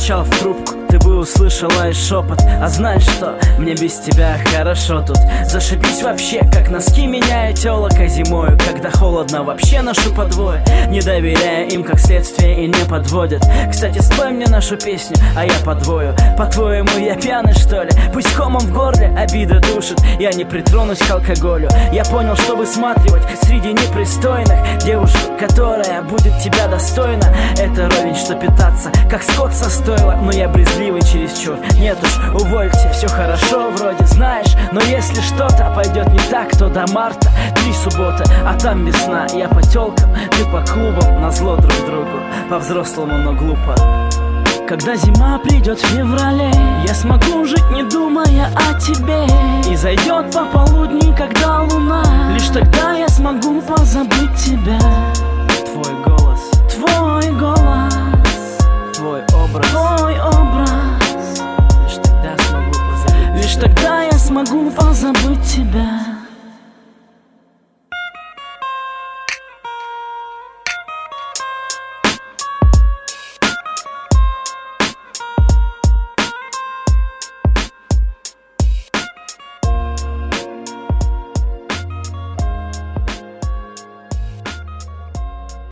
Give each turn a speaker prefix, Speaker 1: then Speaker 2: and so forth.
Speaker 1: кричал в трубку, ты бы услышала и шепот. А знаешь что, мне без тебя хорошо тут. Зашибись вообще, как носки меняю тёлок. А зимою, когда холодно, вообще ношу по двое, не доверяя им как следствие и не подводят. Кстати, спой мне нашу песню, а я подвою. По-твоему, я пьяный, что ли? Пусть комом в горле обида душит, я не притронусь к алкоголю. Я понял, что высматривать среди непристойных девушку, которая будет тебя достойна, это ровень, что питаться, как скот со стойла. Но я брезгливый чересчур, нет уж, увольте, все хорошо вроде, знаешь. Но если что-то пойдет не так, то до марта 3 субботы, а там весна. Я по тёлкам, ты по клубам, назло друг другу, по-взрослому, но глупо. Когда зима придет в феврале, я смогу жить, не думая о тебе. И зайдет пополудни, когда луна, лишь тогда я смогу позабыть тебя. Твой голос, твой голос, твой образ, твой образ. Лишь тогда смогу позабыть тебя.